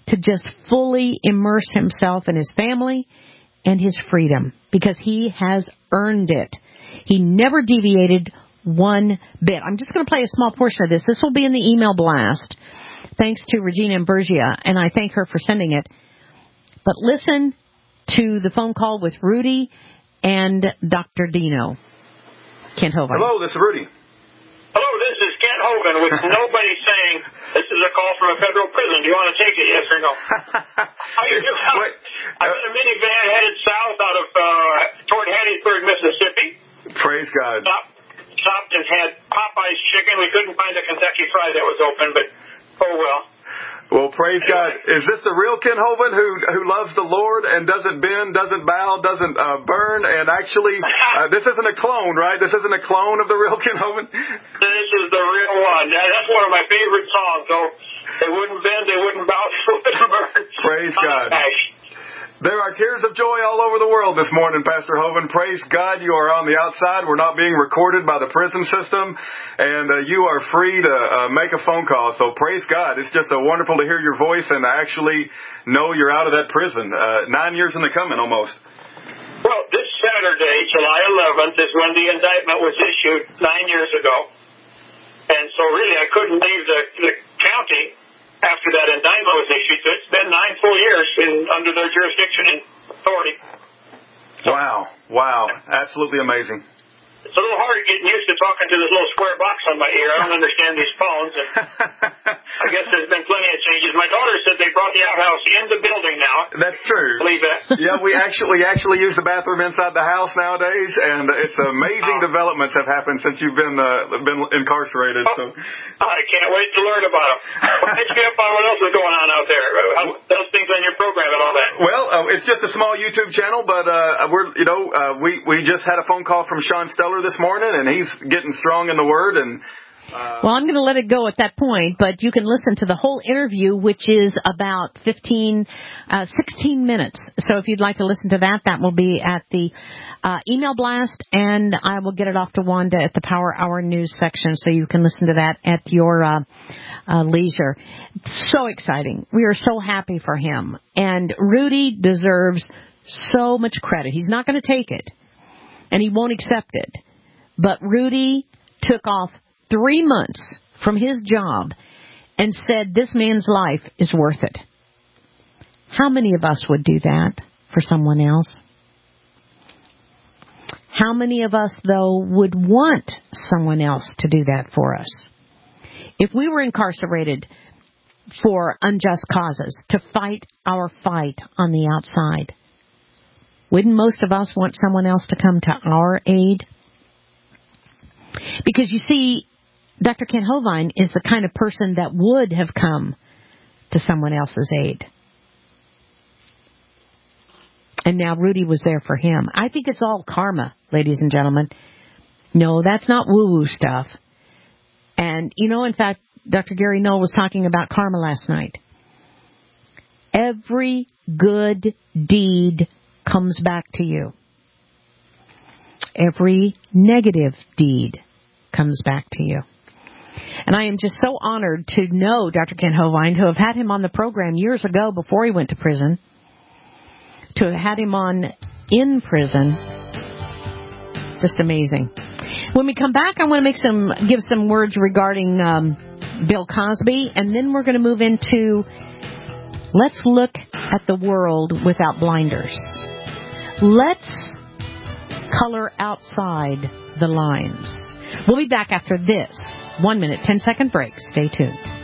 to just fully immerse himself in his family and his freedom, because he has earned it. He never deviated one bit. I'm just going to play a small portion of this. This will be in the email blast, thanks to Regina Imburgia, and I thank her for sending it. But listen to the phone call with Rudy and Dr. Dino. Kent Hovind. Hello, this is Rudy. Hello, this is Kent Hovind with nobody saying this is a call from a federal prison. Do you want to take it, yes or no? How you doing? I'm in a minivan headed south out of toward Hattiesburg, Mississippi. Praise God. Stopped and had Popeye's chicken. We couldn't find a Kentucky Fried that was open, but oh well. Well, praise God. Is this the real Kent Hovind who loves the Lord and doesn't bend, doesn't bow, doesn't burn? And actually, this isn't a clone, right? This isn't a clone of the real Kent Hovind? This is the real one. That's one of my favorite songs. So they wouldn't bend, they wouldn't bow, they wouldn't burn. Praise God. There are tears of joy all over the world this morning, Pastor Hovind. Praise God you are on the outside. We're not being recorded by the prison system, and you are free to make a phone call. So praise God. It's just wonderful to hear your voice and to actually know you're out of that prison. 9 years in the coming almost. Well, this Saturday, July 11th, is when the indictment was issued 9 years ago. And so really I couldn't leave the county after that indictment was issued. So it's been 9 full years under their jurisdiction and authority. Wow. Absolutely amazing. It's a little hard getting used to talking to this little square box on my ear. I don't understand these phones. And I guess there's been plenty of changes. My daughter said they brought the outhouse in the building now. That's true. Believe that? Yeah, we actually use the bathroom inside the house nowadays, and it's amazing developments have happened since you've been incarcerated. So I can't wait to learn about them. Catch me up on what else is going on out there. Those things on your program and all that. Well, it's just a small YouTube channel, but we just had a phone call from Sean Steller this morning, and he's getting strong in the Word. And well, I'm going to let it go at that point, but you can listen to the whole interview, which is about 16 minutes. So if you'd like to listen to that, that will be at the email blast, and I will get it off to Wanda at the Power Hour News section, so you can listen to that at your leisure. So exciting. We are so happy for him. And Rudy deserves so much credit. He's not going to take it, and he won't accept it. But Rudy took off 3 months from his job and said this man's life is worth it. How many of us would do that for someone else? How many of us, though, would want someone else to do that for us? If we were incarcerated for unjust causes, to fight our fight on the outside, wouldn't most of us want someone else to come to our aid? Because you see, Dr. Kent Hovind is the kind of person that would have come to someone else's aid. And now Rudy was there for him. I think it's all karma, ladies and gentlemen. No, that's not woo-woo stuff. And, in fact, Dr. Gary Null was talking about karma last night. Every good deed comes back to you. Every negative deed comes back to you. And I am just so honored to know Dr. Kent Hovind, to have had him on the program years ago before he went to prison, to have had him on in prison. Just amazing. When we come back, I want to give some words regarding Bill Cosby, and then we're going to move into let's look at the world without blinders. Let's color outside the lines. We'll be back after this 1 minute, 10-second break. Stay tuned.